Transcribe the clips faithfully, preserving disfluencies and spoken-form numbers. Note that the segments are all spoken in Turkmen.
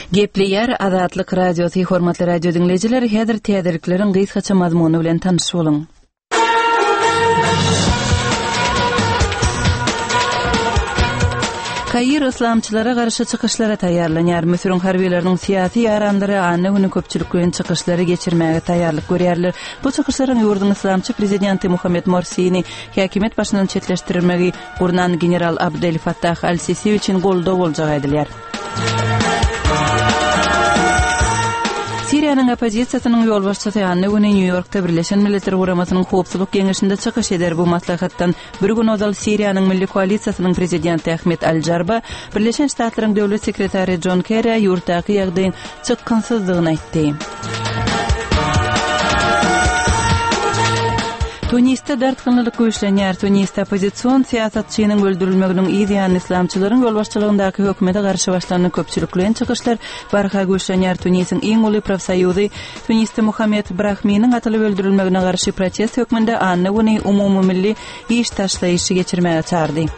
Gepli yer Azatlyk radiosi hormatly radio dinleyijiler, häzir täzeliklerin gysgaça mazmuny bilen tanyş boluň. Kair islamçylara garşy çykyşlara taýýarlanýar. Müsürün harbiýleriniň siýasy ýarandary anny güni köpçülik bilen çykyşlary geçirmäge taýýarlyk görýärler. Bu çykyşlaryň ýurdun islamçy prezidenti Muhammed Morsini häkimet başyndan çetleşdirilmegi gurnan general Abdel Fattah al-Sisi üçin goldaw boljagy aýdylýar. Siriýanyň opozisiýasynyň ýolbaşçysy anny güni New Yorkda Birleşen Milletler Guramasynyň howpsuzlyk geňeşinde çykyş eder. Bu maslahatdan bir gün ozal Siriýanyň milli koalisiýasynyň prezidenti Ahmet Al-Jarba Birleşen Ştatlaryň döwlet sekretary John Kerry ýurtdaky ýagdaýyň çykkansyzlygyny aýtdy. Tuniste dartgınlyk güýçlenýär. Tuniste opozisiýon siýasatçynyň öldürilmeginiň ýa-da islamçylaryň ýolbaşçylygyndaky hökümete garşy başlanan köpçülik bilen çykyşlar barha güýçlenýär. Tunisiň iň uly profsaýuzy Tuniste Muhammed Brahminiň atylyp öldürilmegine garşy protest hökmünde anny güni umumy milli iş taşlaýyşy geçirmäge çağırdy.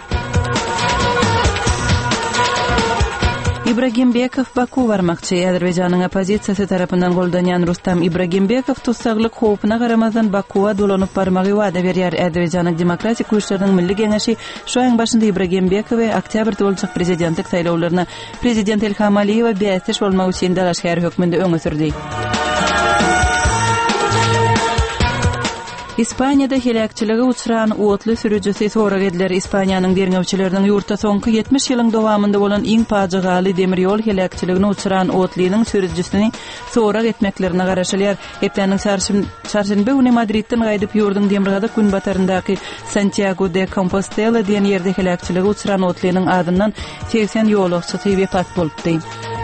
Ibragimbekov Baku barmakçy. Azerbaýjanyň opozisiýasy tarapyndan goldanýan Rustam Ibragimbekov tutsaglyk howpyna garamazdan Bakuwa dolanyp barmagy wada berýär. Azerbaýjanyň demokratik güýçleriň milli geňeşi şu aýyň başynda Ibragimbekowä oktýabrda boljak prezidentlik saýlawlaryna prezident Ilham Aliýewa bästiş bolmak üçin dalaşgär hökmünde öňe sürdi. İspaniýada helakçylyga uçuran otly sürüjüsi sorak ediler. İspaniýanyň derňewçileriniň ýurtda soňky ýetmiş ýylyň dowamynda bolan iň pajygaly demir ýol helakçylygyna uçuran otlynyň sürüjüsini sorak etmeklerine garaşylýar. Eplanyň çarşembe güni Madridden gaýdyp ýurdun demirgazyk gün bataryndaky Santiago de Compostela diýen ýerde helakçylyga uçuran otlynyň adyndan seksen ýolagçy wepat bolupdy.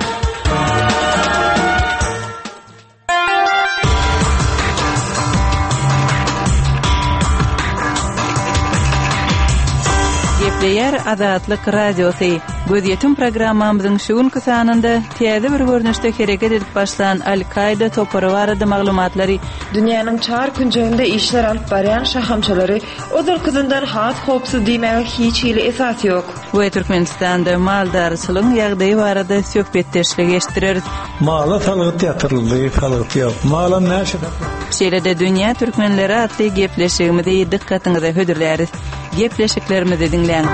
Yer Azatlyk radiosi. Göz programmamyzyň şu günkü sanynda täze bir görnüşde hereket edip başlan Al-Qaida topary barada maglumatlary, dünýäniň çar künjeginde işler alyp barýan şahamçylary ozal kızyndan has howpsuz diýmäge hiç ýyly esas ýok. Bu Türkmenistanda maldarçylygyň ýagdaýy barada söhbetdeşlik geçdirer. Mala talygy ýatyryldy, talygy ýok. Mala näşe? Şeýlede dünýä türkmenleri atly gepleşigimizde dikkatyňyzy hödürläris. Gepleşiklerimizi dinleyin.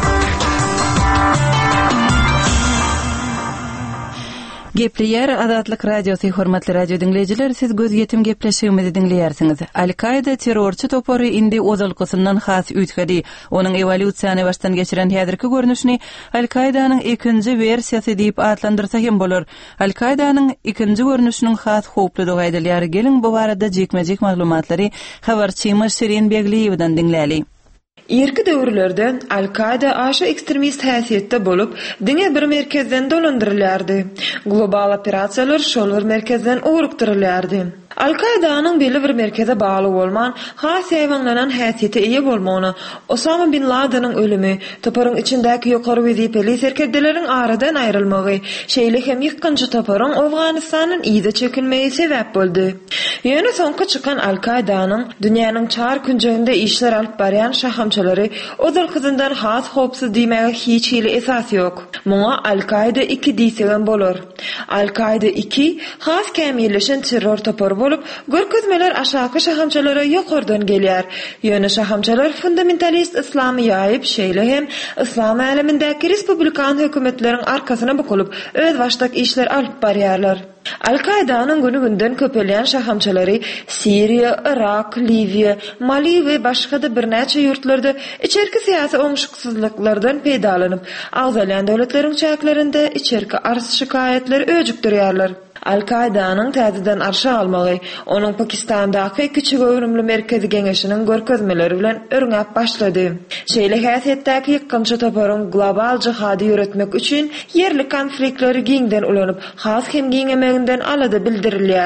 Gepli yer Azatlyk radiosi hormatly radio dinleyijiler, siz göz yetim gepleşigimizi dinleýärsiňiz. Al-Qaida terrorçy topary indi ozalkysyndan has üýtgedi. Onuň evolýusiýany başdan geçiren häzirki görnüşini Al-Qaidanyň ikinji versiýasy diýip atlandyrsa hem bolar. Al-Qaidanyň ikinji görnüşiniň has howply dogaýdylýar. Gelin bu barada jekmejek maglumatlary habarçymyz Şirin Begliýewden dinläli. Erki döwürlerde Al-Qaida aşa ekstremist häsiýetde bolup, diňe bir merkezden dolandyrylýardy. Global operasiýalar şol bir merkezden ugrukdyrylýardy. Al-Qaidanyň belli bir merkeze bagly bolman, has ýaýwanlanan häsiýete eýe bolmagyny, Osama bin Laden'in ölümi, toparyň içindäki ýokary wezipeli serkeddeleriň aradan aýrylmagy, şeýle hem ýykynjy toparyň Awganystanyň ýyda çekilmegi sebäp boldy. Ýöne soňky çykan Al-Qaidanyň dünýäniň çar künjeginde işler alyp barýan şahamçylary ozal kızyndan has howpsuz diýmäge hiç ýyly esas ýok. Muňa Al-Qaida iki diýsegen bolar. Al-Qaida iki has kämilleşen terror topary bolup, görkezmeler aşağı şahamçylara ýokardan gelýär. Ýöne şahamçylar fundamentalist islamy ýaýyp, şeýle hem islam alemindäki respublikan hökümetleriň arkasyna bukulyp, öz başdak işler alyp barýarlar. Al-Qaidanyň günü günden köpelýän şahamçylary Siriýa, Irak, Liviýa, Mali we başga-da birnäçe ýurtlarda içerki syýasy oňşyksyzlyklardan peýdalanyp, agzalyan döwletleriň çäklerinde içerki arz şikaýetleri öjükdirýärler. Al-Qaidanyň täzeden arşa almagy, onuň Pakistandaky kiçik öwrümli merkezi geňeşiniň görkezmeleri bilen örňäp başlady. Şeýle häsiýetdäki ýykynjy toparyň global jihady ýöretmek üçin yerli konfliktleri giňden ulanyp, has hem giňemeginden alady bildirilýär.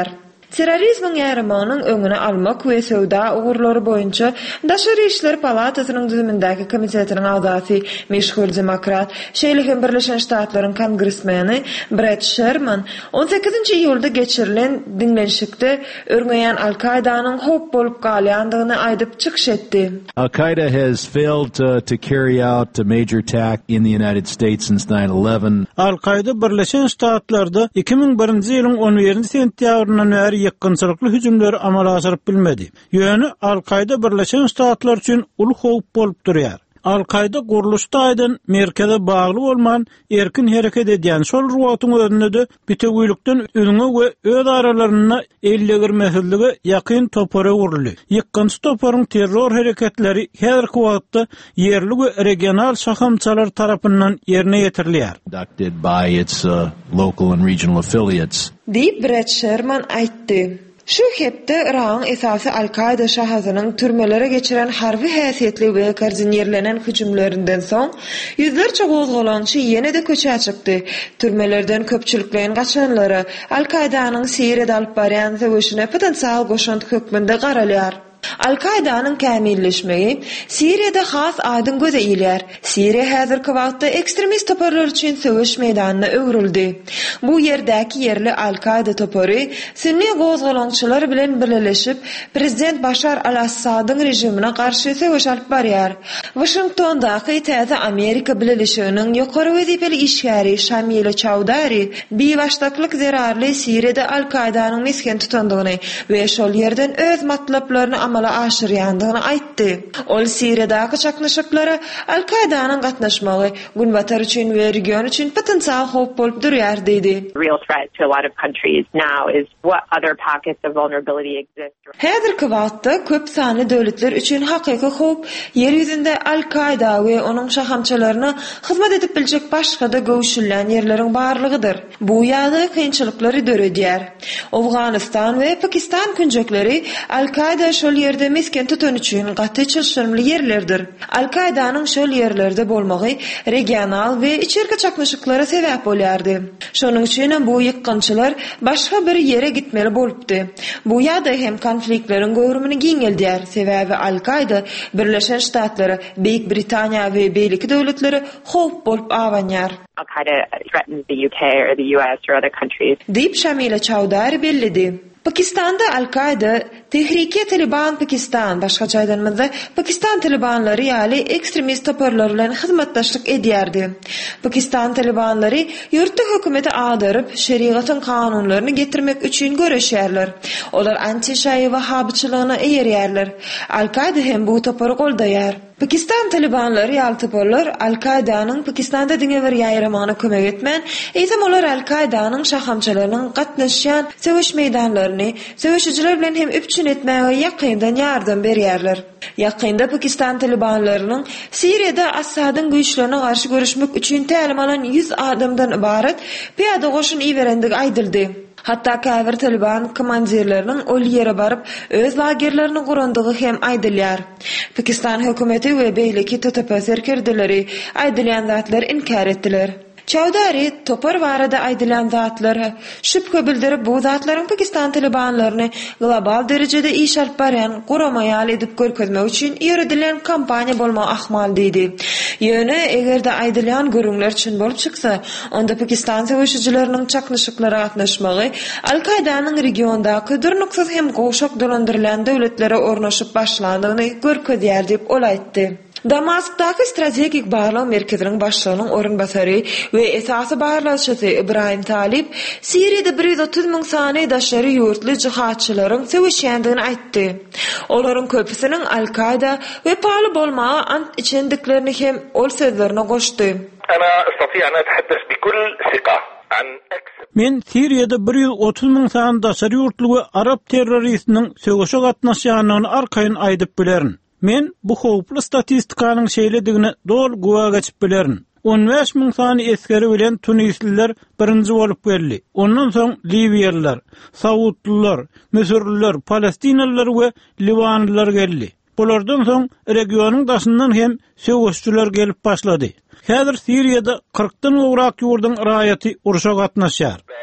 Terrorizmin ýarymanyň öňüne almak we söwda ugurlary boýunça Daşary işler palatasynyň düzümindäki komitetiniň agzasy, meşhur demokrat, Şeýlehem Birleşen Ştatlaryň kongresmeni Brett Sherman on sekizinji iýulda geçirilen dinlenşikde örgeýän Al-Qaidanyň hop bolup galýandygyny aýdyp çykyş etdi. Al-Qaeda has failed to, to carry out a major attack in the United States since nine eleven. Al-Qaida Birleşen Ştatlarda iki ming birinji ýylyň on birinji sentýabryndan bäri ýykgynçylykly hüjümleri amala aşyryp bilmedi. Ýöne Al-Qaida Birleşen Ştatlar üçin uly howp bolup durýar. Al-Qaida guruluşda aýdan merkeze bagly bolman erkin hereket edýän şol ruwatyň özünde de bitegüýlükden öňe we öz aralaryna ellegirmehligi ýakyn topara uruldy. Ýykgynçy toparyň terror hereketleri häzirki wagtda yerli we regional şahamçalar tarapyndan ýerine ýetirilýär. Conducted by its uh, local and regional affiliates. Diýip Brett Sherman aýtdy. Şu hepde Iran esasy Al-Qaida şahazynyň türmelere geçiren harby häsiýetli we koordinerlenen hüjümlerinden soň ýüzlerçe gozgolançy ýene-de köçe çykdy. Türmelerden köpçülikleň gaçanlary Al-Qaidanyň Siriýede alyp barýan söwüşine potensial goşant hökmünde garalýar. Al-Qaidanyň kämilleşmegi Siriýede has aýdyn göze ilýär. Siriýa häzirki wagtda ekstremist toparlar üçin söwüş meýdanyna öwrüldi. Bu ýerdäki yerli Al-Qaida topary sünni gozgolançylar bilen birleşip prezident Bashar al-Assadyň rejimine garşy söwüş alyp barýar. Washingtondaky täze Amerika bileşiginiň ýokary wezipeli işgäri Şamil Çawdary biwaşdaklyk zerarly Siriýede Al-Qaidanyň mesken tutandygyny we şol ýerden öz matlaplaryny amala aşyrýandygyny aýtdy. Ol Siriýadaky çaknaşyklara Al-Qaidanyň gatnaşmagy günbatar üçin we region üçin potensial howp bolup durýar diýdi. Real threat to a lot of countries now is what other pockets of vulnerability exist. Häzirki wagtda köp sany döwletler üçin hakyky howp yer ýüzünde Al-Qaida we onuň şahamçalaryna hyzmat edip biljek başga da göwüşülen ýerleriň barlygydyr. Bu ýaly kynçylyklary döredýär. Awganystan we Pakistan künjekleri Al-Qaida şol ýerde mesken tutan üçin gaty çylşyrmly ýerlerdir. Al-Qaidanyň şol ýerlerde bolmagy regional we içerki çaknaşyklara sebäp bolýardy. Şonuň üçin bu ýykgynçylar başga bir ýere gitmeli bolupdy. Bu ýa-da hem konfliktleriň göwrümini giňeldýär. Sebäbi Al-Qaida Birleşen Ştatlary, Beýik Britaniýa we beýleki döwletleri howp bolup awanýar. Al-Qaida threatens the U K or the U S or other countries. Diýip Şamila Çawdary bellidi. Pakistanda Al-Qaida Tehrike Taliban Pakistan başga jaýdanmyzda Pakistan talibanlary ýaly ekstremist toparlar bilen hyzmatdaşlyk edýärdi. Pakistan talibanlary ýurtda hökümeti adyryp şeriatyň kanunlaryny getirmek üçin göreşýärler. Olar anti-şäi we habyçylygyna eýerýärler. Al-Qaida hem bu topary goldaýar. Pakistan talibanlary ýaly toparlar Al-Qaidanyň Pakistanda diňe bir ýaýramana kömek etmän, eýsem olar Al-Qaidanyň şahamçalarynyň gatnaşýan söwüş meýdanlaryny söwüşçiler bilen hem üpçün etmäge ýakyndan ýardam berýärler. Ýakynda Pakistan talibanlarynyň Siriýede Assadyň güýçlerine garşy görüşmek üçin tälim alan yüz adamdan ibaret piýada goşun iýerendigi aýdyldy. Hatta käbir Taliban komandirleriniň ol ýere baryp öz lagerlerini gurandygy hem aýdylýar. Pakistan hökümeti we beýleki T T P serkerdileri aýdylýan zatlar inkar etdiler. Çawdary topar barada aýdylan zatlara şüphe bildirip bu zatlaryň Pakistan talibanlaryny global derejede iş alyp barýan guramaýal edip görkezmek üçin ýöredilen kampaniýa bolma ahmal diýdi. Ýöne egerde aýdylan görüňler çyn bolup çyksa, onda Pakistan söwüşçileriniň çaknaşyklara gatnaşmagy Al-Qaidanyň regiondaky dürnüksiz hem goşak dolandyrylan döwletlere ornaşyp başlandygyny görkezýär diýip ol aýtdy. Damaskdaky strategik barlyk merkeziniň başlygynyň orunbasary we esasy barlaşçysy Ibrahim Talib Siriýede bir ýüz otuz miň sany daşary ýurtly jihatçylaryň söwüşýändigini aýtdy. Olaryň köpüsiniň Al-Qaida we paly bolmagy ant içendiklerini hem ol sözlerine goşdy. Ana استطيع أن أتحدث بكل ثقة عن Men Siriýede bir ýüz otuz miň sany daşary ýurtly we Arap terroristiniň söwüşe gatnaşýanyny arkaýyn aýdyp bilerin. Men bu howply statistikanyň şeýledigine dol guwa geçip bilerin. on beş miň sany eskeri bilen Tunisliler birinji bolup geldi. Ondan soň Libiýalılar, Saudlular, Misirliler, Palestinalılar we Libanlılar geldi. Bulardan soň regionyň daşyndan hem söwüşçüler gelip başlady. Häzir Siriýede kırkdan ugrak ýurdun raýaty uruşa gatnaşýar.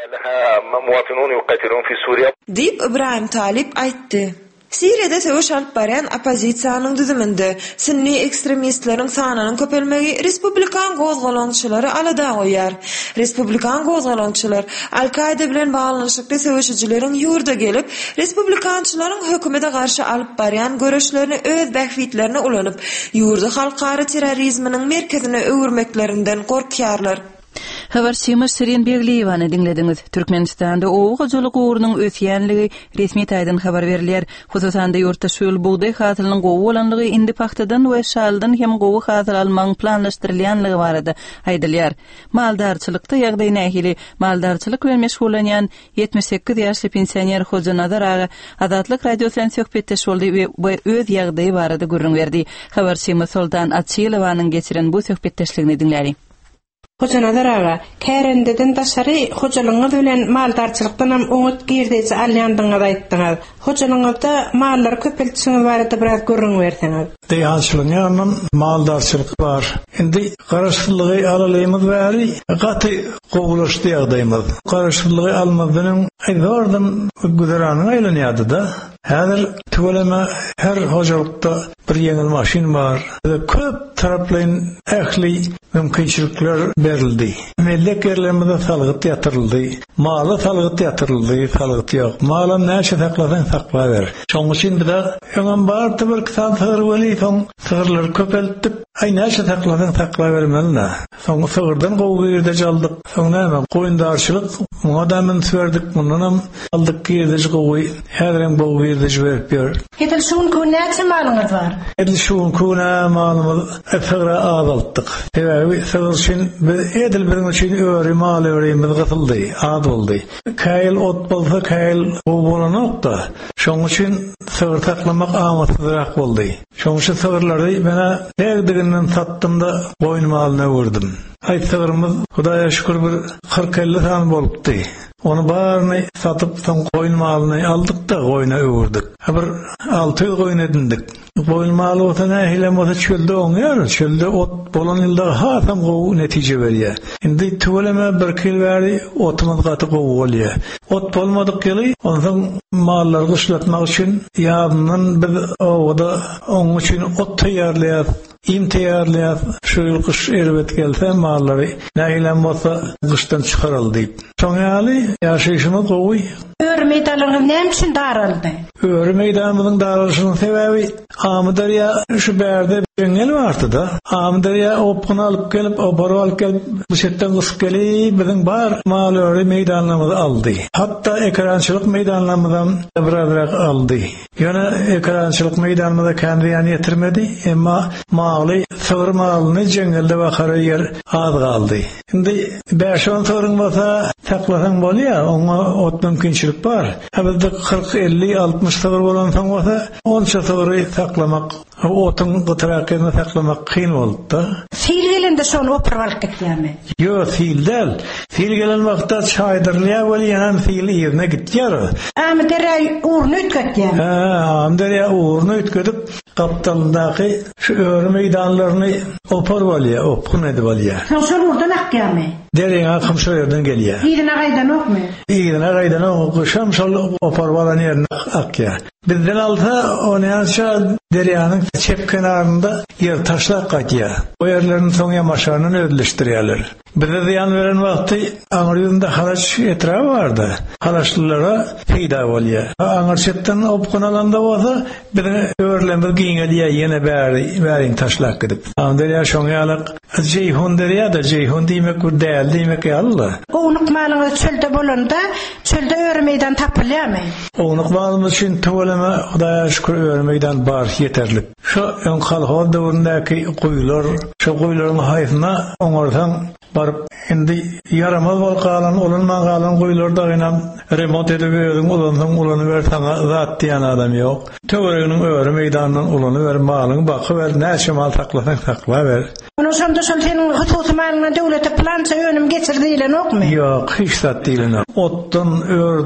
لها مواطنون يقاتلون في سوريا. Deyip İbrahim Talip aytdy. Siriyada söwüş alyp barýan opozisiýanyň düzüminde sünni ekstremistleriň sanynyň köpelmegi respublikan gozgalançylary alada goýar. Respublikan gozgalançylar Al-Qaida bilen baglanyşykda söwüşçileriň ýurda gelip, respublikançylaryň hökümete garşy alyp barýan göreşlerini öz bähwitlerine ulanyp, ýurda halkara terrorizminiň merkezine öwürmeklerinden gorkýarlar. Habarçymyş Sirin Begliyevany dinlediňiz. Türkmenistanda owu gojalyk uğrunyň ösýänligi resmi taýdan habar berilýär. Hususanda ýurtda şol buğday hasylynyň gowy bolanlygy indi paxtadan we şaldan hem gowy hasyl almaň planlaşdyrylýanlygy barada aýdylýar. Maldarçylykda ýagdaý nähili maldarçylyk bilen meşgullanýan ýetmiş sekiz ýaşly pensioner Hoja Nazar aga Adatlyk radio bilen söhbetdeş boldy we öz ýagdaýy barada görüň berdi. Habarçymyş Soltan Atçylowanyň geçiren bu söhbetdeşligini dinläri. Hoja Nazar aga, kärendeden daşary hojalygyňyz bilen maldarçylykdan hem oňut girdiňiz alýandyňyzy aýtdyňyz. Hojalygyňyzda mallar köpeltişiňiz barada biraz görüň berseňiz. Deýançylygyň maldarçylyk bar. Indi garaşdyrlygy alalymy bäri gaty gowulaşdy ýagdaýymyz. Garaşdyrlygy almadynyň aýdardym güzeranyň aýlanýardy da. Häzir tügeleme her hojalykda bir ýeňil maşin bar. Köp taraplaryň ähli mümkinçilikler berildi. Mellek yerlerinde salgıt yatırıldı. Malı salgıt yatırıldı. Salgıt yok. Malın näçe saklasan sakla ver. Şoň üçin de ýaňam bardy bir kitap sığır weli soň sığırlar köpeltip ay näçe saklasan sakla bermeli. Soň sığırdan gowy ýerde jaldyk. Soň näme? Goýundarçylyk adamyn süwerdik mundan aldyk ýerde gowy. Häzirem gowy ýerde jüberip ber. Hedil şuň kun näçe malyňyz bar? Hedil şuň kun malymyz efra azaltdyk. Sebebi sığır üçin edil birin üçin öwri mal öwrimiz gysyldy, az boldy. Kaýyl ot bolsa kaýyl bolanokda. Şoň üçin sığır taklamak amatsızrak boldy. Şoň üçin sığırlary mena degdiginden satdymda goýun malyna öwrdim. Ay sığırymyz Hudaýa şükür bir kırk elli tan bolupdy. Onu barny satyp soň goýun malyny aldyk da goýuna öwürdik. Bir alty goýun edindik. Goýun maly ota nähile mota çölde oňýar. Çölde ot bolan ýylda hasam gowy netije berýär. Indi tügeleme bir kil bäri otymyz gaty gowy bolýar. Ot bolmadyk ýyly, ondan mallar gyslatmak üçin ýazyndan bir owada oň üçin ot taýýarlaýar. İm taýýarlaýar. Şu ýyl kış erbet gelse mallary nähile mota gysdan çykaryldy. Şoň ýaly ýaşaýyşymy gowy. Ör meýdanlaryň näme üçin daraldy? Ör meýdanymyň daralyşynyň sebebi Amdarya şu bärde jöngel bardy da. Amdarya opgun alyp gelip, obar alyp gelip, bu şetden gysyp gelip, biziň bar malary meýdanlarymyzy aldy. Hatda ekrançylyk meýdanlarymyzdan birazrak aldy. Ýöne ekrançylyk meýdanymyza kändiýan ýetirmedi, emma maly sığır malyny jöngelde bakara yer az galdy. Indi beş on sığırың bolsa saklasaň bolýar, oňa ot mümkinçilik bar. Bizde kırk elli altmış sığır bolan soň bolsa, onça sığıry saklamak, otyň gytrakyny saklamak kyn boldy. Fil gelende şonu opyryp alyp gitýärmi? Ýok, fil del. Fil gelen wagtda çaýdyrlýar bolýan fil ýerine gitýär. Amdara urny ötgetýär. Ha, amdara urny ötgedip gapdandaky şu öwrü meýdanlaryny opar bolýar, opkun edip bolýar. Şol urdan akýarmy? Derýän akym şu ýerden gelýär. Ýerine gaýdan okmy? Ýerine gaýdan okuşam şol opar bolan ýerine akýar. Bizden alsa onýança derýanyň çep kenarynda ýer taşlak gatýar. O ýerlerini soň ýamaşanyny ödleşdirýärler. Bize ziyan veren wagty aňyrynda halaç etraf bardy. Halaçlylara peýda bolýar. Aňyrçetden opkun alanda bolsa, bize öwrlendir giňelýär ýene bäri, bäriň taşlak gidip. Amderýa şoň ýalyk jeyhun derýär da jeyhun diýmek bu däl diýmek ýaly. Oňuk malyňyz çölde bolanda, çölde öwrü meýdan tapylýarmy? Oňuk malymyz üçin töweleme Hudaýa şükür öwrü meýdan bar ýeterlik. Şu öň halhol döwründäki goýlar, şu goýlaryň haýysyna oňardan barıp indi yaramaz bol galan olanman galan goýlarda gynam remont edip öýüň olandan ulany bersäň zat diýen adam ýok. Töwereginiň öwrü meýdanyň ulany ber, malyň baky ber, näçe mal saklasaň sakla ber. Onu şonda şol seniň hususy malyňa döwlete plança öňüm geçirdiler okmy? Ýok, hiç zat diýlen. Otdan, öwrden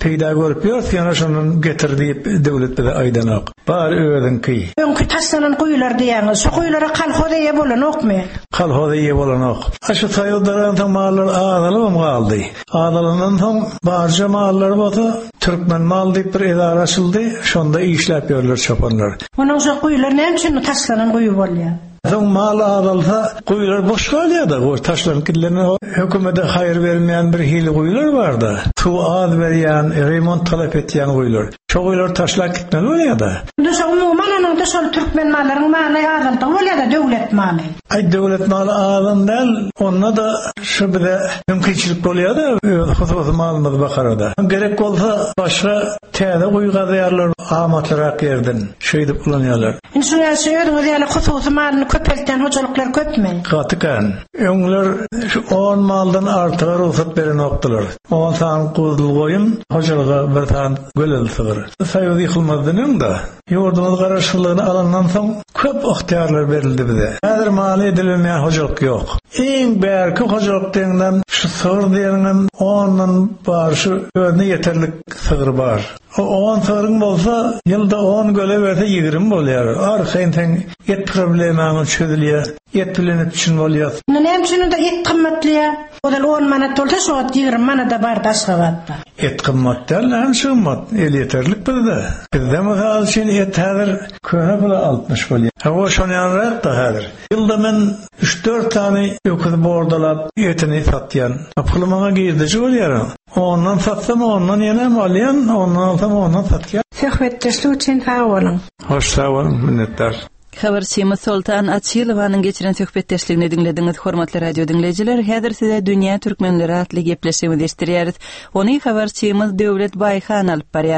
peyda görüp ýör, ýana şonun getirdiği devlet bize aydanak. Bar öweden ki. Öňkü taşlanan goýular diýäňiz, şu goýulara kalhoda ýe bolanokmy? Kalhoda ýe bolanok. Aşy taýyldaran tamallar ağdalyp galdy. Ağdalandan soň barja mallar bolsa Türkmen mal diýip bir edara açyldy. Şonda işläp ýörler çapanlar. Onuň şu goýular näme üçin taşlanan goýu bolýar? Soň mal ağdalsa goýular boş galýardy. O taşlanıp gitlerini hökümete hayır vermeýän bir hili goýular bardy. Su az berýän, remont talap etýän goýular. Şo goýular taşlap gitmeli bolýardy. Duşa umuman onuň da şol Türkmen mallaryň maly ağdalda bolýar-da döwlet maly. Ay döwlet maly ağdandal, onda da şu bile mümkinçilik bolýardy. Hususy malymyz bakarada. Gerek bolsa başga täze goýuga däýärler amatlarak ýerden. Şeýdip bulanýarlar. Şuňa söýürdüňiz ýaly hususy malyny köpelten hojalyklar köpmi? Gatykan. Öňler şu on maldan artyg ruhsat beren okdylar. on san guzul goýun hojalyga bir san gölel sygyr. Saýydy ýykylmazdyň da. Ýurdumyz garaşlygyny alandan soň köp ihtiýarlar berildi bize. Häzir maly edilmeýän hojalyk ýok. Eň bärki hojalykdan şu sygyr diýenen ondan bar şu özüne ýeterlik sygyr bar. O on sygyryň bolsa ýylda on göle berse ýigrim bolýar. Arkaýyndan et problemany çözülýär. Et bilenip üçin bolýar. Näme üçin de et kymmatly? Odal on manat bolsa şu ýigrim manat da bar başga batda. Et kymmatly, hem şymmat, el ýeterlik bizde. Bizde mesela şeň et häzir köne bula altmış bolýar. Ha o şonýanrak da häzir. Ýylda men üç dört tane öküz bordalap etini satýan. Apylymaga girdiçi bolýar. Ondan satsam ondan ýene malýan, ondan alsam ondan satýan. Söhbetdeşlik üçin sag bolun. Hoş sag bolun, minnetdar. Habarçymy Sultan Atçylowanyň geçiren söhbetdeşligini dinlediňiz, hormatly radio dinleyijiler. Häzir size dünýä türkmenleri atly gepleşigini eşdirýäris. Ony habarçymyz Döwlet Baýhan alyp barýar.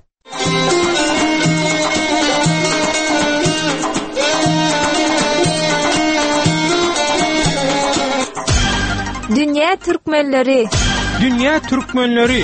Dünýä türkmenleri. Dünýä türkmenleri.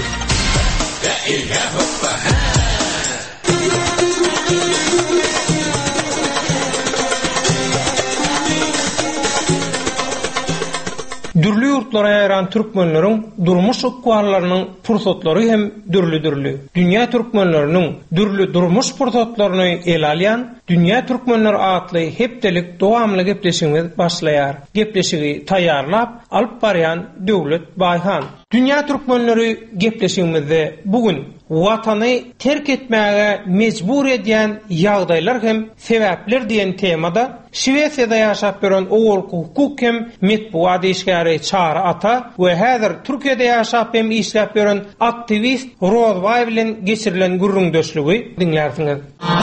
Dürli ýurtlara ýaran türkmenleriň durmuş ukwarlarynyň pursatlary hem dürli-dürli. Dünýä türkmenleriniň dürli durmuş pursatlaryny el alýan Dünýä türkmenleri atly hepdelik dowamly gepleşigimiz başlaýar. Gepleşigi taýýarlap alyp barýan Döwlet Baýhan. Dünýä türkmenleri gepleşigimizde bugün watany terk etmäge mejbur edýän ýagdaýlar hem sebäpler diýen temada Şweýçarda ýaşap beren owul hukuk hem metbuat işgäri Çara Ata we häzir Türkiýede ýaşap hem işläp beren aktivist Rozbay bilen geçirilen gürrüňdeşligi dinlersiňiz.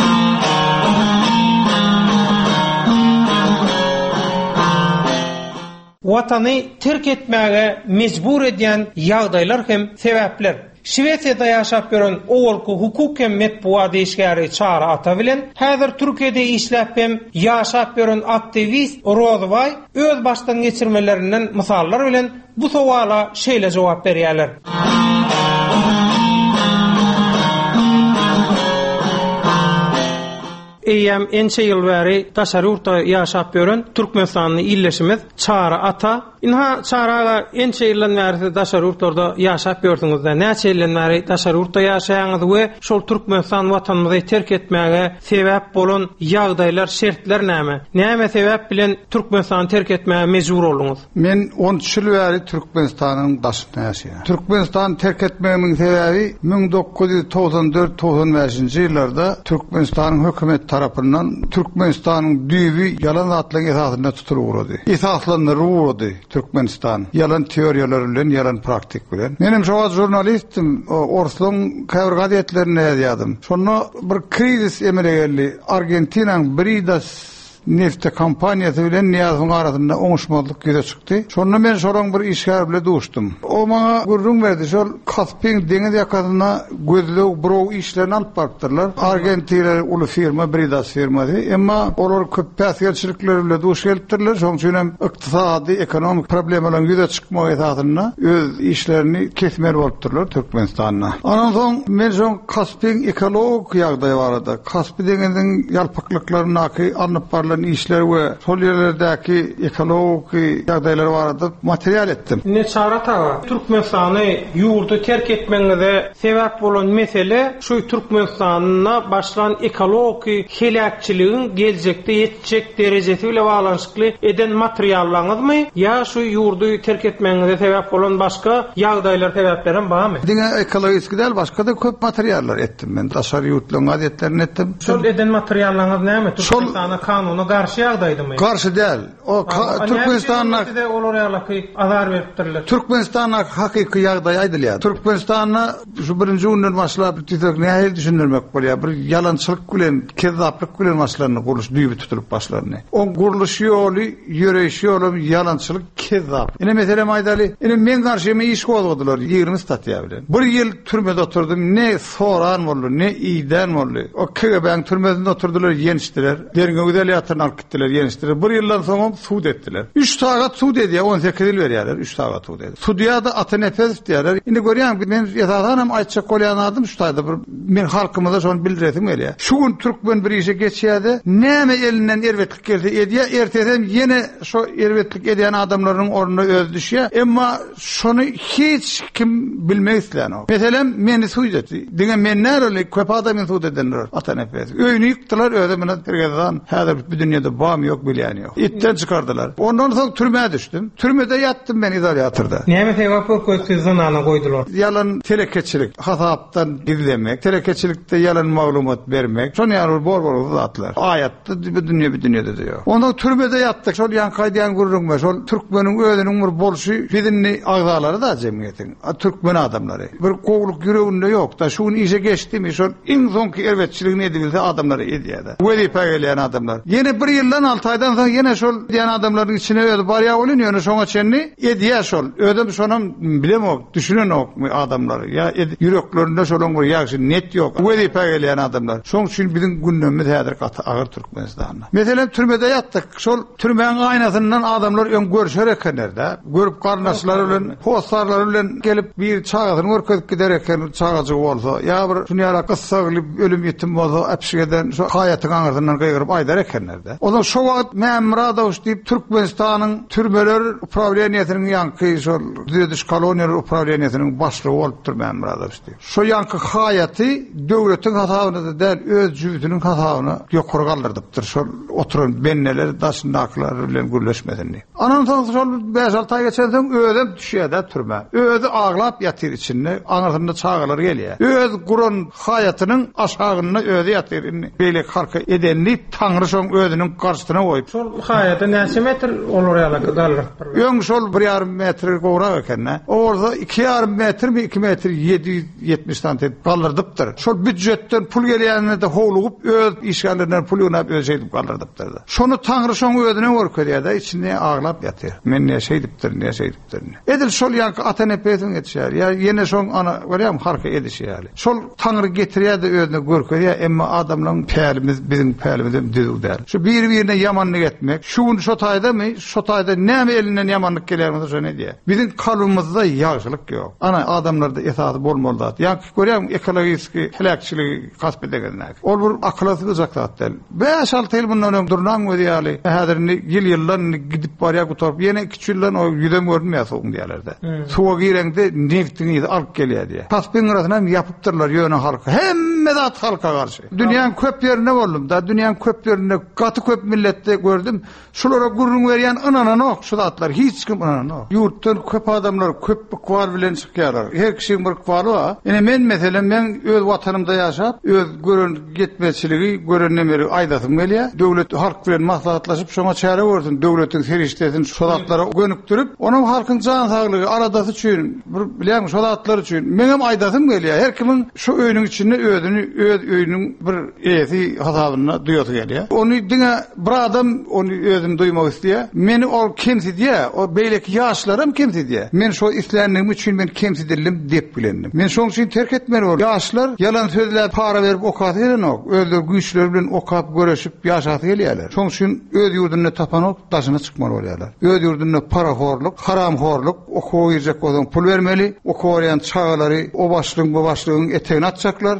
Watany terk etmäge mejbur edýän ýagdaýlar hem sebäpler. Şweýçarda ýaşap beren owul hukuk hem metbuat işgäri Çara Ata bilen häzir Türkiýede işläp hem ýaşap beren aktivist Rozbay öz başdan geçirmelerinden mysallar bilen bu sowala şeýle jogap berýärler. Eýem ençe ýyl bäri daşary ýurtda ýaşap beren Türkmenistanyň illeşimiz Çara Ata. Inha Çaraga ençe ýyldan bäri daşary ýurtlarda ýaşap ýördiňizde, näçe ýyldan bäri daşary ýurtda ýaşaýaňyz we şol Türkmenistan watanymyzy terk etmäge sebäp bolan ýagdaýlar, şertler näme? Näme sebäp bilen Türkmenistany terk etmäge mejbur bolduňyz? Men on üç ýyl bäri Türkmenistanyň daşynda ýaşaýan. Türkmenistany terk etmegimiň sebebi bin dokuz ýüz togson dört togson beşinji ýyllarda Türkmenistanyň hökümet tarapyndan Türkmenistanyň düýbi ýalan atlyň esasyna tutulýardy. Esaslandyrylardy Türkmenistan. Yalan teoriyalar bilen, yalan praktik bilen. Menim şoňa jurnalistim, Orslun käbir gazetlerini ýazýardym. Şonu bir krizis emele geldi. Argentinaň Bridas nefte kampanyasy bilen Niýazyň arasynda oňuşmazlyk ýüze çykdy. Şonu men şoraň bir işgär bilen duşdum. O maňa gurrun berdi. Şol Kaspiň deňiz ýakasyna gözlek birok işlerini alyp barpdyrlar. Argentina uly firma, Bridas firmasy. Emma olar köp päsgerçilikler bilen duş gelipdirler. Şoň üçin hem ykdysady, ekonomik problemler ýüze çykmak esasyna öz işlerini kesmer bolupdyrlar Türkmenistanyna. Ondan soň men şoň Kaspiň ekologik ýagdaý barada. Kaspiň deňiziň ýalpaklyklaryny aky anyp barlar yapılan işler ve sol yerlerdeki ekologik ýagdaýlar barada material etdim. Ne çara tawa Türkmenistany yurdu terk etmeňize sebäp bolan mesele şu Türkmenistanyna başlan ekologik helakçylygyň geljekde ýetjek derejesi bilen baglanyşykly eden materiallaryňyzmy ya şu yurdu terk etmeňize sebäp bolan başga ýagdaýlar sebäplerem barmy? Diňe ekologik değil başka da köp materyaller etdim ben. Taşary ýurtlaryň adetlerini etdim. Şol eden materiallaryňyz näme? Türkmenistana kanunyna garşy ýagdaýdymy? Garşy değil. O Türkmenistanyna olar ýaly azar beripdirler. Türkmenistanyna hakyky ýagdaý aýdylýar. Türkmenistanyna şu birinji günden başlap tütök näme düşündirmek bolýar? Bir ýalançylyk bilen, kezzaplyk bilen maslaryny guruluş düýbi tutulyp başlaryny. O guruluş ýoly, ýöreş ýoly ýalançylyk, kezzap. Ine meselem aýdaly. Ine men garşyma iş gowdylar ýygrimi statýa bilen. Bir ýyl türmede oturdum. Ne soran boldy, ne iyden boldy. O K G B'ň türmesinde oturdular, ýenişdiler. Derine güzel ýatyryp alyp gitdiler, ýenişdiler. Bir ýyldan soň suud etdiler. üç sagat suud edýär, on sekiz ýyl berýärler, üç sagat suud edýär. Suudya da Atanepez diýerler. Indi görýän men ýatadanam aýtjak bolýanadım şu taýda bir men halkymyza şonu bildiretim gelýär. Şu gün türkmen bir işe geçýärdi. Näme elinden erwetlik gelse edýär, erteden ýene şo erwetlik edýän adamlaryň ornuna öz düşýär. Emma şonu hiç kim bilmeýär. Meselem meni suud etdi. Diňe men näre köp adamyň suud edenler Atanepez. Öýünü ýykdylar, ödemine tergedan. Häzir bu dünýäde bam ýok, bilýän ýok. Itten çykardylar. Ondan soň türmäge düşdüm. Türmede ýattym ben izolýatyrda. Näme sebäp bolsa zynana goýdular? Yalan telekeçilik, hasapdan gizlemek, telekeçilikde yalan maglumat bermek. Şonu ýaly bor-bor zatlar. Aýatda bu dünýä bir dünýäde diýär. Ondan türmede ýatdyk. Şol ýankaýdan gurrunma, şol türkmeniň özüniň bir bolşy bizinni agzalary da jemgyýetiň. Türkmen adamlary. Bir gogluk ýüreginde ýok da şuny işe geçdimi, şol iň soňky erwetçiligini edilse adamlary edýär. Wezipe gelýän adamlar. Ýene bir ýyldan alty aýdan soň ýene şol diýen adamlaryň içine öýüp barýa bolýar, şoňa çenni edýär şol. Ödüm şonam bilemok, düşünenok adamlar. Ya yüreklerinde şolun bir ýagşy net ýok. Wezipe gelýän adamlar. Şoň üçin bizim gündemimiz häzir agyr Türkmenistanda. Meselem türmede ýatdyk. Şol türmeň aýnasyndan adamlar öň görüşer ekenler-de. Görüp garnaşlary bilen, postarlary bilen gelip bir çagasyny görkezip gider eken çagajy bolsa, ýa bir şuny ýara kıssa bilip ölüm ýetim bolsa, äpşigeden şu haýatyň aňyrdan gaýryp aýdar ekenler-de. Ondan şo wagt Memradow diýip Türkmenistanyň türmeler upravleniýasynyň ýanky şol düýdüş koloniýalar upravleniýasynyň başlygy bolup dur Memradow diýip. Şo ýanky haýaty döwletiň hasabyna da öz jüýdüniň hasabyna ýokary galdyrdypdyr. Şol oturan benneler, daşnaklar bilen gürleşmedini. Anan soň şol beş alty ay geçen soň öýdem düşýär türme. Öýdi aglap ýatyr içinde, aňyrynda çağalar gelýär. Öz guran haýatynyň aşagyna öýdi ýatyr. Beýle harka edenli Taňry şoň özüniň garşyna goýup. Şol haýaty näçe metr olur ýaly galdyrypdyr? Öň şol bir ýarym metr gowrak eken. Orada iki ýarym metr mi iki metr ýedi ýüz ýetmiş santimetr galdyrdypdyr. Şol büdjetden pul gelýänine de howlugyp öz işgallerinden pul ýönäp öz edip galdyrdypdyr. Şonu Taňry şoň özüne görkezýär-de içinde aglap ýatyr. Men näçe edipdir, näçe edipdir. Edil şol ýanky Atanepezin etýär. Ya ýene şoň ana görýärmi harka edişýär. Şol Taňry getirýär-de özüne görkezýär, emma adamlaryň pälimiz bizim pälimizden düzüldär. Şu bir-birine ýamanlyk etmek, şuň şo taýdamy, şo taýda näme elinden ýamanlyk gelýär, şo ne diýär. Bizim kalbymyzda ýagşylyk ýok. Ana adamlarda esasy bolmaly. Ýanky görýärmi ekologik helakçylygy kasp edenler. Ol bir akylsy gıjaklat del. beş alty ýyl bundan öň durnan wedýäli. Häzirni ýyl ýyllan gidip barýar gutarp ýene iki üç ýyldan o ýüdem görünmýär soň diýerler-de. Suwa girende neftini alyp gelýär diýär. Paspyň arasynda ýapypdyrlar ýöne halka. Hemme zat halka garşy. Dünýäň köp ýerine boldum da, dünýäň köp ýerine gaty köp milletde gördüm. Şolara gurrun berýän ynananok şu zatlar hiç kim ynananok. Ýurtdan köp adamlar köp kwar bilen çykýarlar. Her kişiň bir kwary bar. Ene men meselem men öz watanymda ýaşap, öz görün gitmeçiligi, görün nemeri aýdatym gelýär. Döwlet halk bilen maslahatlaşyp şoňa çare gördüm. Döwletiň serişdesini şu zatlara gönükdirip, onuň halkyň jan saglygy aradasy üçin, bir bilýän şu zatlar üçin menem aýdatym gelýär. Her kimin şu öýüniň içinde özüni, öz öýüniň bir esi hasabyna duýaty gelýär. Onu diňe bir adam onu özüm duýmak istýär. Meni ol kimsi diýär, o beýleki ýaşlarym kimsi diýär. Men şo islänim üçin men kimsi dilim diýip bilendim. Men şoň üçin terk etmeli bol. Ýaşlar yalan sözler para berip okat edenok, özler güýçler bilen okap görüşip ýaşaty gelýärler. Şoň üçin öz ýurduny tapanok daşyna çykmaly bolýarlar. Öz ýurduny paraxorluk, haramxorluk, okuw ýerjek bolan pul bermeli, okuw berýän çağalary o başlygyň bu başlygyň etegine atjaklar. Adamlar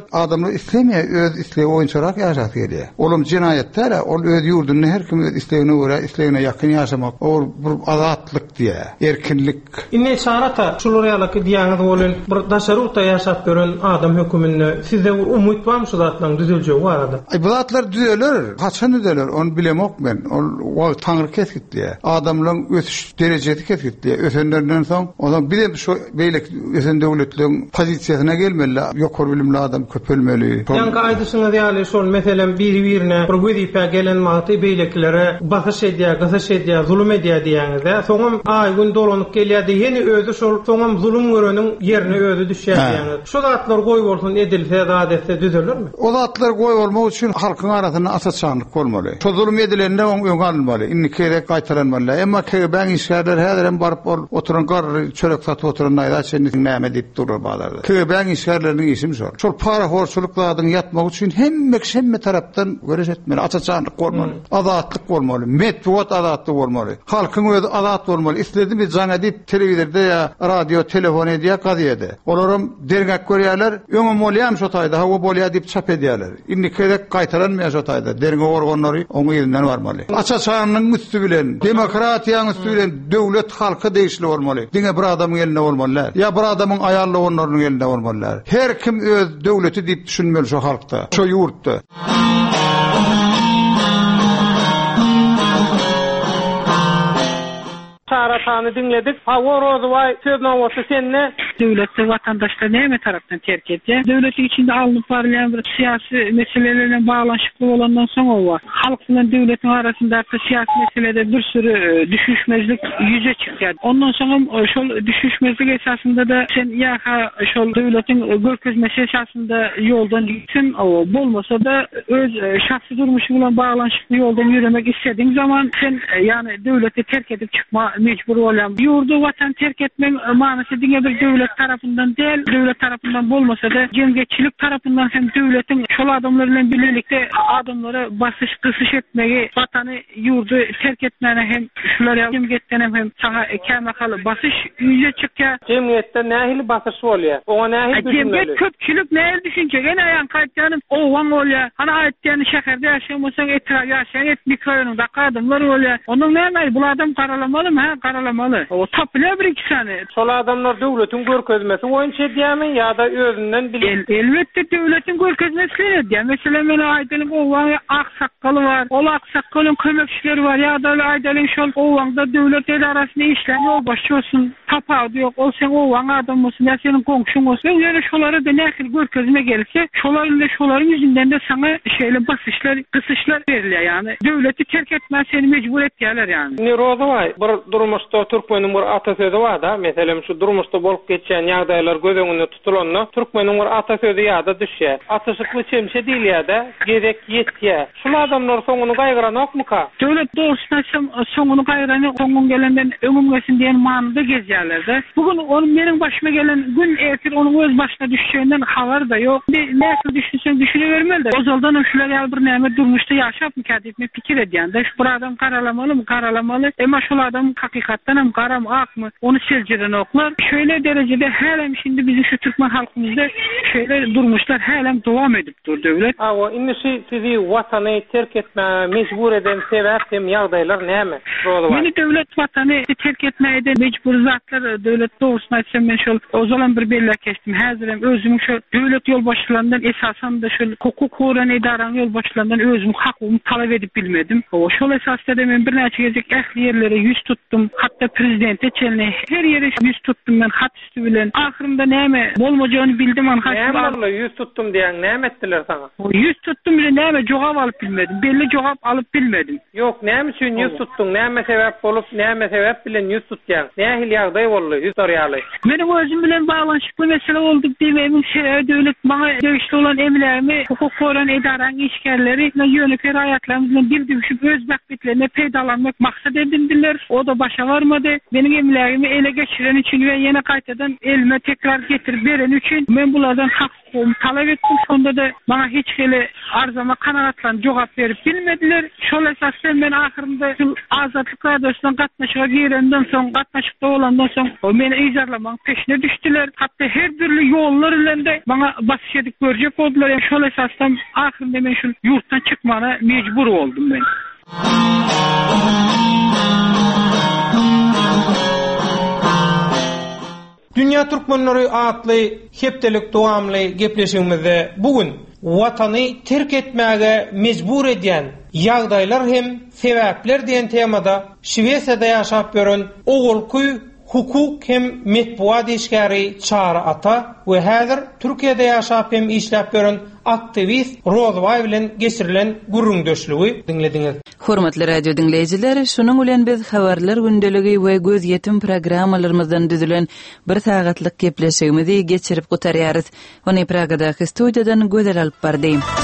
adamlar islemeye öz isleği oyunçarak yaşat geliyor. Olum cinayetler, ol öz yurdunu her kim öz isleğine göre isleğine yakın yaşamak, o bir azatlık diye, erkinlik. İnne çarata şular yalaki diýäňiz bolan bir daşarukda yaşap gören adam hökümünde sizde umut barmyşyz atlan düzeljek bu arada? Ay bu zatlar düzelir, kaçan düzelir, onu bilemok ben. O Tanrı keskitliye, adamların ötüş derecesi keskitliye, ötenlerden soň adam bilem şu beýlik öten döwletliň pozisiýasyna gelmeli, ýokary bilimli adam köpelmeli. Ýa-ni aýdysyňyz ýaly şol meselem biri-birine bir gözipe gelen magty beýleklere basyş edýär, gasaş edýär, zulüm edýär diýäňizde, soňam ay gün dolanyp gelýärdi, ýene özü şol soňam zulüm göreniň ýerine özü düşýär diýäňiz. Şu zatlar goý bolsun edilse, adetse düzelirmi? O zatlar goý bolmak üçin halkyň arasynda asaçanlyk bolmaly. Şu zulüm edilende öňe alınmaly, inni kerek gaýtaranmaly. Emma ben işgärler häzirem baryp oturan gar çörek satyp oturan aýda sen näme diýip durur bazarda. Ben işgärleriň işimi şol. Şol para horçuluklaryň ýatmak üçin hemme hemme tarapdan göresetmeli, asaçanlyk bolmaly, azatlyk bolmaly, medeniýet azatlyk bolmaly. Halkyň özü azat bolmaly. Isledimi jaňa diýip telewizorda ýa radio, telefon edýär, gazetede. Olaram dergak görýärler, öňe bolýam şo taýda, hawa bolýar diýip çap edýärler. Inni kerek gaýtaranmaýar şo taýda. Derge organlary oňa ýerinden barmaly. Asaçanlyk üstü bilen, demokratiýanyň üstü bilen döwlet halky değişli bolmaly. Diňe bir adamyň elinde bolmalylar. Ya bir adamyň aýarly onlarynyň elinde bolmalylar. Her kim öz döwleti diýip düşünmeli şo halkda, şo ýurtda. Çaratanı dinledik. Favorozu vay sözüne olsa senle devlette vatandaşlar näme tarapdan terk etdi? Devletin içinde alınıp barlayan bir siyasi meselelerle bağlanışıklı olandan sonra o var. Halk bilen devletin arasında siyasi meselede bir sürü düşüşmezlik yüze çıktı. Ondan sonra şol düşüşmezlik esasında da sen ya şol devletin görkezmesi esasında yoldan gitsin, o bolmasa da öz şahsi durmuşu bilen bağlanışıklı yoldan yürümek istediğin zaman sen yani devleti terk edip çıkma mecbur olan yurdu vatan terk etmek manası diňe bir devlet tarafından değil, devlet tarafından bolmasa da cemiyetçilik tarafından hem devletin şol adamlarla birlikte adamlara basış kısış etmeyi, vatanı yurdu terk etmene hem şulara cemiyetten hem saha kemakalı basış yüze çıkya. Cemiyette nähili basış bolýar? Oňa nähili düşünmeli? Cemiyet köpçülük nähili düşünjek? Ene aýan gaýtýanym owan bolýar. Hana aýtýany şäherde ýaşaýmasaň etraf ýaşaýan etnik raýonunda adamlar bolýar. Onuň näme bu adam karalamalymy? Ha, karalamaly. O tapyla bir iki sany. Şol adamlar döwletiň görkezmesi oýunça diýämi ýa-da özünden bilen? El, elbette döwletiň görkezmesi diýär. Meselem meni aýdylyň owaň aksakaly bar. Ol aksakalyň kömekçileri bar. Ýa-da aýdylyň şol owaňda döwlet edarasyny işler ýol başçysyn. Tapady ýok. Ol sen owaň adam bolsun, ýa seniň goňşuň bolsun. Ýa-da şolary da nähil görkezme gelse, şolaryň da şolaryň ýüzünden de sana şeýle basışlar, kısışlar berilýär ýani. Döwleti terk etmä seni mecbur etýärler ýani. Ne roza var? Bir durmuşda Türkmenin bir atasözü var da, meselem şu durmuşda bolup geçen ýagdaýlar göz öňünde tutulanda Türkmenin bir atasözü ýa-da düşýär. Ataşykly çemşe diýilýär-de, gerek ýetýär. Şol adamlar soňuny gaýgyranokmy ka? Döwlet dogrusyna soňuny gaýrany, soňun gelenden öňümgesin diýen manyda gezýärler-de. Bugün onuň meniň başyma gelen gün ertir onuň öz başyna düşýändinden habar da ýok. Näçe düşünsen düşünebermeli de. Ozaldan şular ýa bir näme durmuşda ýaşap mı diýip pikir edýär-de. Şu bir adam karalamalymy, karalamaly. Emma şol adam hakykatdan hem garam akmy onu seljiren oklar. Şöyle derecede hälem şimdi bizim şu Türkmen halkymyzda şöyle durmuşlar hälem dowam edip dur döwlet. Awa inisi sizi watany terk etme mecbur eden sebäp hem ýagdaýlar näme? Meni döwlet watany terk etmäge mecbur zatlar döwlet dogrusyna aýtsam men şol ozalan bir belli kestim. Häzirem özüm şu döwlet ýol başçylaryndan esasen de şol hukuk horan edaran ýol başçylaryndan özüm hakymy talap edip bilmedim. O şol esasda da men bir näçe gezek ähli ýerlere ýüz tutdum. Hatta prezidente çelne her ýere ýüz tutdum men hat üstü bilen. Ahyrynda näme bolmajagyny bildim an haýsy näme ýüz tutdum diýen näme etdiler sana? O ýüz tutdum bilen näme jogap alyp bilmedim. Belli jogap alyp bilmedim. Ýok, näme üçin ýüz tutdum? Näme sebäp bolup, näme sebäp bilen ýüz tutdun? Nähil ýagdaý boldy ýüz ýaly? Menim özüm bilen baglanşykly mesele boldy diýmemin sebäbi döwlet maňa degişli olan emlerimi hukuk foran edaran işgärleri ýönükler aýatlarymyzdan bir düşüp öz bakbetlerine peýdalanmak maksat edindiler. O da başa varmadı. Benim emlerimi ele geçiren için ve yine kaytadan benim elime tekrar getirip beren üçün men bulardan hak hukukumu talep ettim. Sonda da bana hiç hele arzama kanaatlan cevap verip bilmediler. Şol esasdan ben ahırında Azatlık Radyosu'ndan katnaşığa girenden son, katnaşıkta olandan son o meni icazlamanın peşine düştüler. Hatta her türlü yollar ile de bana basış edip görecek oldular. Yani şol esasdan ahırında ben şu yurttan çıkmana mecbur oldum ben. Dünya Türkmenleri adlı heptelik dowamly gepleşigimizde bugün watany terk etmäge mecbur edýän ýagdaýlar hem sebäpler diýen temada Şwesiýada ýaşap ýören ogulkuy hukuk hem metbuat işgäri Çara Ata we häzir Türkiýede ýaşap hem işläp ýören aktivist Rozbay bilen geçirilen gurrundeşligi dinlediňiz. Hormatly radio dinleýijiler, şunuň bilen biz habarlar gündeligi we göz yetim programmalarymyzdan düzülen bir sagatlyk gepleşigimizi geçirip gutarýarys. Ony Pragada studiýadan gözel alyp bardym.